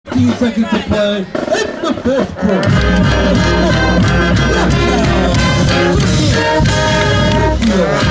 15 seconds to play in the fourth quarter.